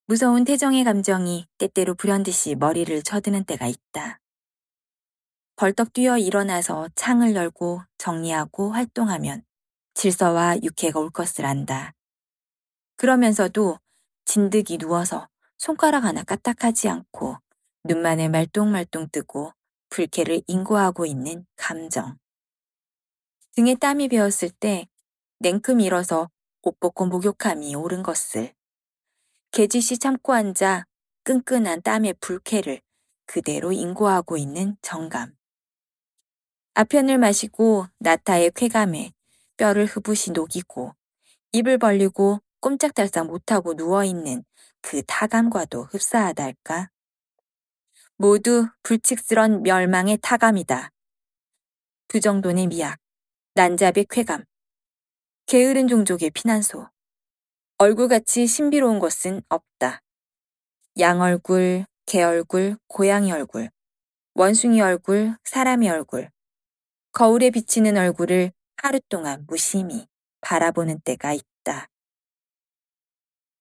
무서운 태정의 감정이 때때로 불현듯이 머리를 쳐드는 때가 있다. 벌떡 뛰어 일어나서 창을 열고 정리하고 활동하면 질서와 유쾌가 올 것을 안다. 그러면서도 진득이 누워서 손가락 하나 까딱하지 않고 눈만을 말똥말똥 뜨고 불쾌를 인고하고 있는 감정. 등에 땀이 배었을 때 냉큼 일어서 옷 벗고 목욕함이 옳은 것을. 개짓이 참고 앉아 끈끈한 땀의 불쾌를 그대로 인고하고 있는 정감. 아편을 마시고 나타의 쾌감에 뼈를 흐붓이 녹이고 입을 벌리고 꼼짝달싹 못하고 누워있는 그 타감과도 흡사하다 할까? 모두 불측스런 멸망의 타감이다. 부정돈의 미학, 난잡의 쾌감, 게으른 종족의 피난소. 얼굴같이 신비로운 것은 없다. 양 얼굴, 개 얼굴, 고양이 얼굴, 원숭이 얼굴, 사람의 얼굴, 거울에 비치는 얼굴을 하루 동안 무심히 바라보는 때가 있다.